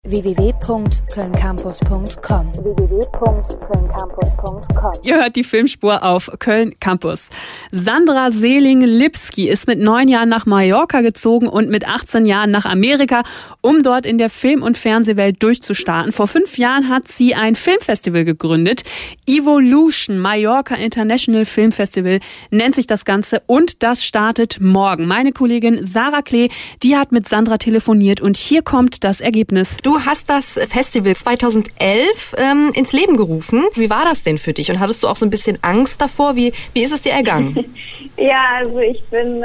www.kölncampus.com. Ihr hört die Filmspur auf Köln Campus. Sandra Seeling-Lipski ist mit 9 Jahren nach Mallorca gezogen und mit 18 Jahren nach Amerika, um dort in der Film- und Fernsehwelt durchzustarten. Vor 5 Jahren hat sie ein Filmfestival gegründet. Evolution Mallorca International Film Festival nennt sich das Ganze und das startet morgen. Meine Kollegin Sarah Klee, die hat mit Sandra telefoniert und hier kommt das Ergebnis. Du hast das Festival 2011 ins Leben gerufen. Wie war das denn für dich? Und hattest du auch so ein bisschen Angst davor? Wie ist es dir ergangen? Ja, also ich bin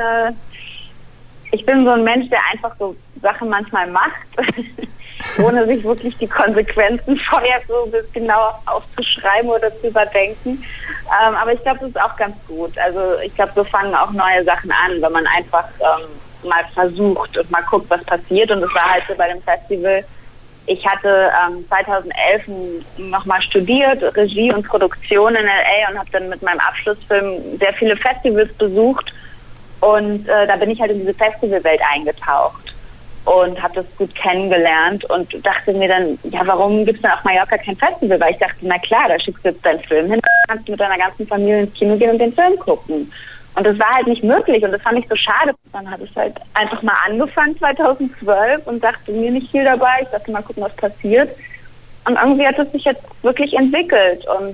so ein Mensch, der einfach so Sachen manchmal macht, ohne sich wirklich die Konsequenzen vorher so bis genau aufzuschreiben oder zu überdenken. Aber ich glaube, das ist auch ganz gut. Also ich glaube, so fangen auch neue Sachen an, wenn man einfach mal versucht und mal guckt, was passiert. Und es war halt so bei dem Festival. Ich hatte 2011 nochmal studiert, Regie und Produktion in L.A. und habe dann mit meinem Abschlussfilm sehr viele Festivals besucht und da bin ich halt in diese Festivalwelt eingetaucht und habe das gut kennengelernt und dachte mir dann, ja, warum gibt es denn auf Mallorca kein Festival? Weil ich dachte, na klar, da schickst du jetzt deinen Film hin, kannst du mit deiner ganzen Familie ins Kino gehen und den Film gucken. Und das war halt nicht möglich und das fand ich so schade. Dann habe ich halt einfach mal angefangen 2012 und dachte mir nicht viel dabei. Ich dachte mal gucken, was passiert. Und irgendwie hat es sich jetzt wirklich entwickelt und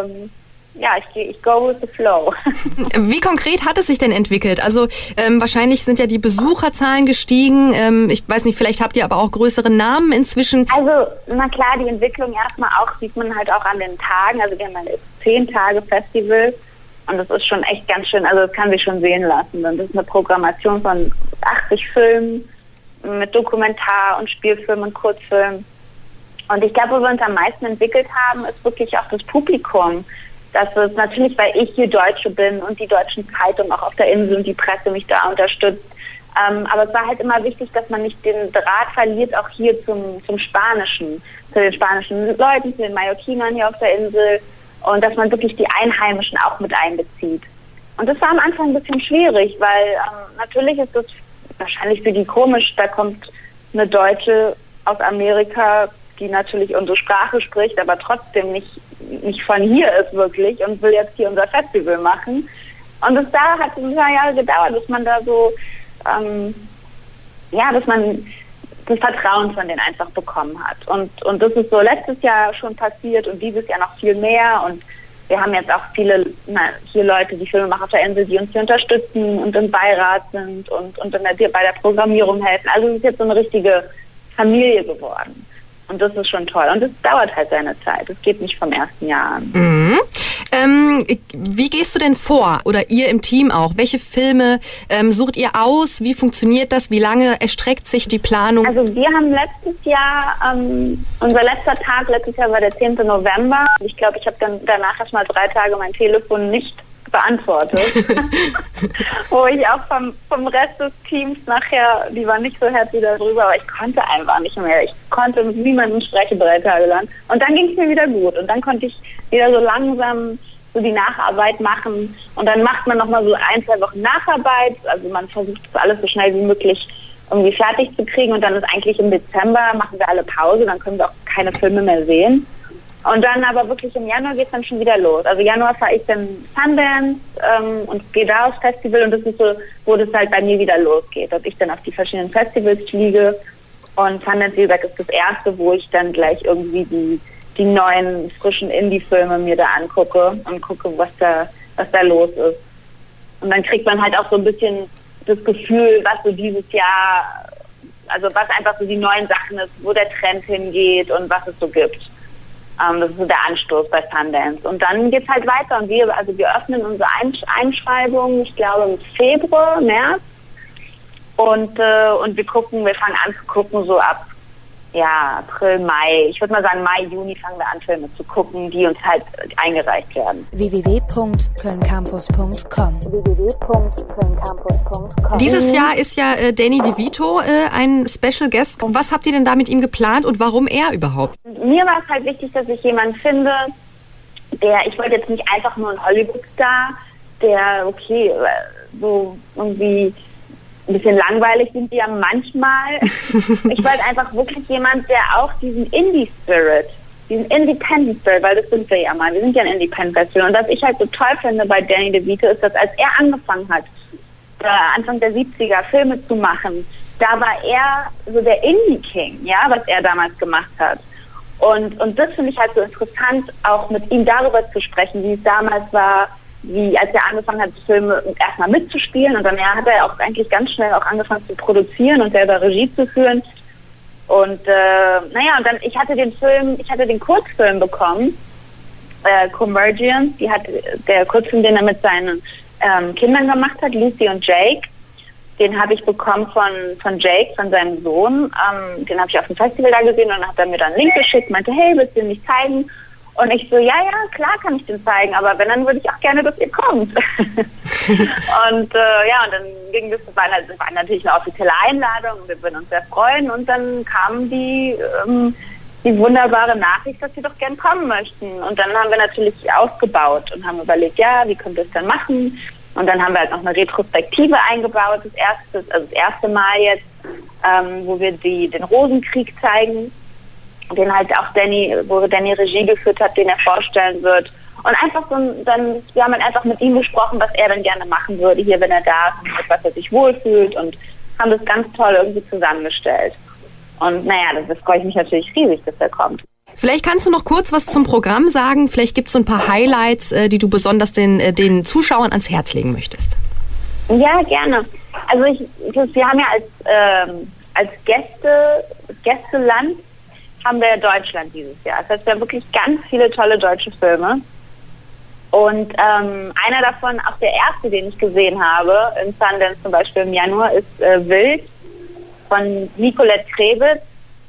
ich go with the flow. Wie konkret hat es sich denn entwickelt? Also wahrscheinlich sind ja die Besucherzahlen gestiegen. Ich weiß nicht, vielleicht habt ihr aber auch größere Namen inzwischen. Also na klar, die Entwicklung erstmal auch, sieht man halt auch an den Tagen. Also wir haben jetzt 10 Tage Festival. Und das ist schon echt ganz schön, also das kann sich schon sehen lassen. Und das ist eine Programmation von 80 Filmen mit Dokumentar- und Spielfilm und Kurzfilm. Und ich glaube, wo wir uns am meisten entwickelt haben, ist wirklich auch das Publikum. Das ist natürlich, weil ich hier Deutsche bin und die deutschen Zeitungen auch auf der Insel und die Presse mich da unterstützt. Aber es war halt immer wichtig, dass man nicht den Draht verliert, auch hier zum Spanischen, zu den spanischen Leuten, zu den Mallorquinern hier auf der Insel. Und dass man wirklich die Einheimischen auch mit einbezieht. Und das war am Anfang ein bisschen schwierig, weil natürlich ist das wahrscheinlich für die komisch, da kommt eine Deutsche aus Amerika, die natürlich unsere Sprache spricht, aber trotzdem nicht von hier ist wirklich und will jetzt hier unser Festival machen. Und das da hat ein paar Jahre gedauert, bis man da so, dass man das Vertrauen von denen einfach bekommen hat. Und das ist so letztes Jahr schon passiert und dieses Jahr noch viel mehr. Und wir haben jetzt auch viele hier Leute, die Filmemacher auf der Insel, die uns hier unterstützen und im Beirat sind und bei der Programmierung helfen. Also es ist jetzt so eine richtige Familie geworden. Und das ist schon toll. Und es dauert halt seine Zeit. Es geht nicht vom ersten Jahr an. Mhm. Wie gehst du denn vor? Oder ihr im Team auch? Welche Filme sucht ihr aus? Wie funktioniert das? Wie lange erstreckt sich die Planung? Also wir haben letztes Jahr, unser letzter Tag letztes Jahr war der 10. November. Ich glaube, ich habe dann danach erst mal 3 Tage mein Telefon nicht beantwortet. Wo ich auch vom Rest des Teams nachher, die waren nicht so happy darüber, aber ich konnte einfach nicht mehr. Ich konnte mit niemandem sprechen 3 Tage lang. Und dann ging es mir wieder gut. Und dann konnte ich wieder so langsam so die Nacharbeit machen. Und dann macht man nochmal so 1-2 Wochen Nacharbeit. Also man versucht das alles so schnell wie möglich irgendwie fertig zu kriegen. Und dann ist eigentlich im Dezember, machen wir alle Pause. Dann können wir auch keine Filme mehr sehen. Und dann aber wirklich im Januar geht es dann schon wieder los. Also Januar fahre ich dann Sundance und gehe da aufs Festival und das ist so, wo das halt bei mir wieder losgeht. Dass ich dann auf die verschiedenen Festivals fliege und Sundance, wie gesagt, ist das erste, wo ich dann gleich irgendwie die neuen, frischen Indie-Filme mir da angucke und gucke, was da los ist. Und dann kriegt man halt auch so ein bisschen das Gefühl, was so dieses Jahr, also was einfach so die neuen Sachen ist, wo der Trend hingeht und was es so gibt. Das ist so der Anstoß bei Sundance. Und dann geht es halt weiter und wir öffnen unsere Einschreibung, ich glaube im Februar, März. Und wir fangen an zu gucken so ab April, Mai. Ich würde mal sagen Mai, Juni fangen wir an, Filme zu gucken, die uns halt eingereicht werden. www.kölncampus.com. Dieses Jahr ist ja Danny DeVito ein Special Guest. Was habt ihr denn da mit ihm geplant und warum er überhaupt? Mir war es halt wichtig, dass ich jemanden finde, ich wollte jetzt nicht einfach nur einen Hollywood-Star, der so irgendwie ein bisschen langweilig sind die ja manchmal. Ich wollte einfach wirklich jemand, der auch diesen Indie-Spirit, diesen Independent-Spirit, weil das sind wir ja mal, wir sind ja ein Independent-Festival. Und was ich halt so toll finde bei Danny DeVito ist, dass als er angefangen hat, Anfang der 70er Filme zu machen, da war er so der Indie-King, ja, was er damals gemacht hat. Und das finde ich halt so interessant, auch mit ihm darüber zu sprechen, wie es damals war, wie als er angefangen hat, Filme erstmal mitzuspielen und dann hat er auch eigentlich ganz schnell auch angefangen zu produzieren und selber Regie zu führen. Und und dann ich hatte den Kurzfilm bekommen, Commergians, der Kurzfilm, den er mit seinen Kindern gemacht hat, Lucy und Jake. Den habe ich bekommen von Jake, von seinem Sohn. Den habe ich auf dem Festival da gesehen und dann hat er mir dann einen Link geschickt, meinte, hey, willst du den nicht zeigen? Und ich so, ja, klar kann ich den zeigen, aber wenn, dann würde ich auch gerne, dass ihr kommt. Und dann ging das war natürlich eine offizielle Einladung und wir würden uns sehr freuen. Und dann kam die wunderbare Nachricht, dass sie doch gern kommen möchten. Und dann haben wir natürlich ausgebaut und haben überlegt, ja, wie könnt ihr es denn machen? Und dann haben wir halt noch eine Retrospektive eingebaut, das erste Mal jetzt, wo wir den Rosenkrieg zeigen, den halt auch wo Danny Regie geführt hat, den er vorstellen wird. Und einfach wir haben dann einfach mit ihm gesprochen, was er dann gerne machen würde hier, wenn er da ist, und mit was er sich wohlfühlt und haben das ganz toll irgendwie zusammengestellt. Und das freue ich mich natürlich riesig, dass er kommt. Vielleicht kannst du noch kurz was zum Programm sagen. Vielleicht gibt es so ein paar Highlights, die du besonders den Zuschauern ans Herz legen möchtest. Ja, gerne. Also wir haben ja als Gästeland haben wir Deutschland dieses Jahr. Das heißt, wir haben wirklich ganz viele tolle deutsche Filme. Und einer davon, auch der erste, den ich gesehen habe, in Sundance zum Beispiel im Januar, ist Wild von Nicolette Krevitz.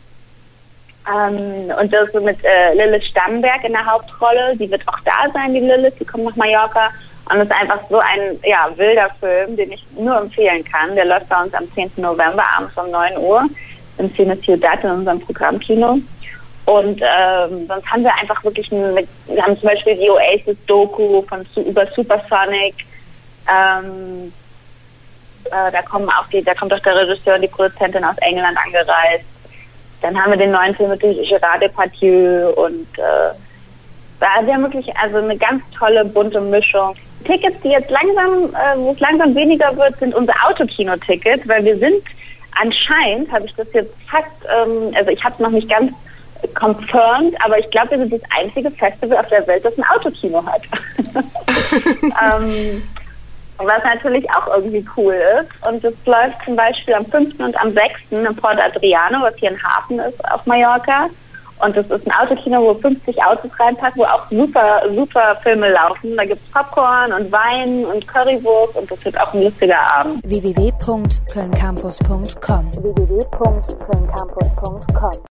Und das ist mit Lilith Stamberg in der Hauptrolle. Die wird auch da sein, die Lilith, die kommt nach Mallorca. Und es ist einfach so ein wilder Film, den ich nur empfehlen kann. Der läuft bei uns am 10. November abends um 9 Uhr im Cine Ciudad in unserem Programmkino. Und sonst haben wir einfach wirklich wir haben zum Beispiel die Oasis-Doku über Supersonic. Da kommt auch der Regisseur und die Produzentin aus England angereist. Dann haben wir den neuen Film mit Gérard Depardieu und wir haben wirklich eine ganz tolle, bunte Mischung. Tickets, die jetzt langsam, wo es langsam weniger wird, sind unsere Autokino-Tickets, weil wir sind anscheinend, habe ich das jetzt fast, ich habe es noch nicht ganz confirmed, aber ich glaube, wir sind das einzige Festival auf der Welt, das ein Autokino hat. Was natürlich auch irgendwie cool ist. Und das läuft zum Beispiel am 5. und am 6. in Port Adriano, was hier ein Hafen ist auf Mallorca. Und das ist ein Autokino, wo 50 Autos reinpassen, wo auch super, super Filme laufen. Da gibt es Popcorn und Wein und Currywurst und das wird auch ein lustiger Abend. www.kölncampus.com